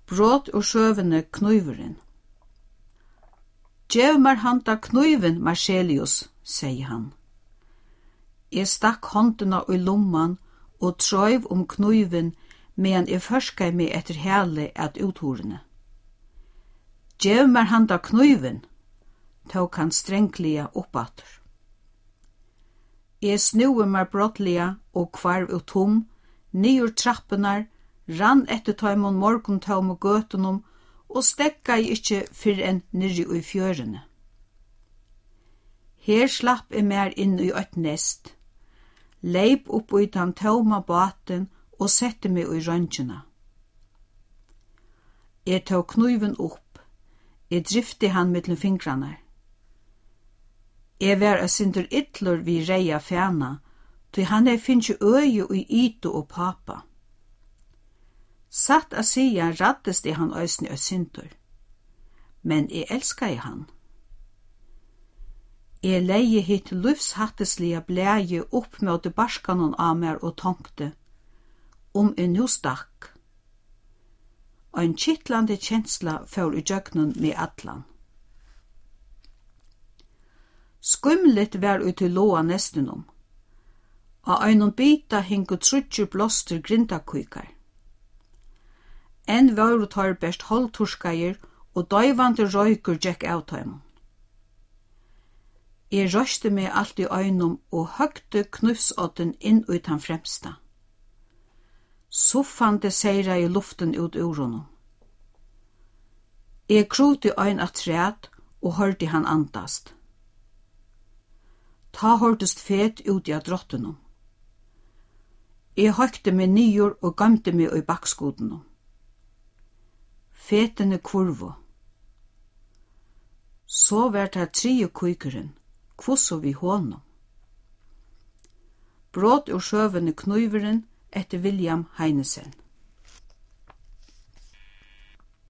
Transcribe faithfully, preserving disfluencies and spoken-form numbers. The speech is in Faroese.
Brot ur søvende knøyveren. «Gjev meg handa knøyven, Marcelius», sier han. Jeg stakk håndena i lomman og trøyv om knøyven medan jeg førskei meg etter hele at uthorene. «Gjev meg handa knøyven», tok han strengtliga oppatter. Jeg snue meg brottliga og kvarv ut tom, nýur trappunar, rann etter taimon morguntóm og gøtunum og stekka jeg ikkje fyrr enn nirri i fjørene. Her slapp jeg mer inn i eit nest, leip opp i den tåma baten og sette meg i røntjena. Jeg tok knuiven opp, jeg drifte han mellom fingrarna. Jeg var a sindur ytlur vi reia fjana, til han er finnje øye i Ito og papa. Satt a sia rattest i han øysni og sindur. Men jeg elska i han. Jeg leie hitt lufshatteslige blæje opp med å barskanon av mer og tonkte, om en nu stakk. Og en kittlande kjensla får i djøgnen med atlan. Skumlet var ut til låa nestenum. Og einon bita hingu trutjur blåster grindakukar. Enn varu tar best holdturskaier og døyvande røykur gekk av tøymon. Jeg røste meg alt i øynum og høgte knufsåtten inn ut han fremsta. Soffande seira i luften ut uronum. Jeg kroti øyn at træt og hørte han andast. Ta hørtest fet ut i drottenum. Jeg høgte meg nyer og gamte meg i bakskodenum. Fetene kurvo. Så var det tredje kujkeren, kvosso vi hånum. Brot ur sjøvende knøyveren etter William Heinesen.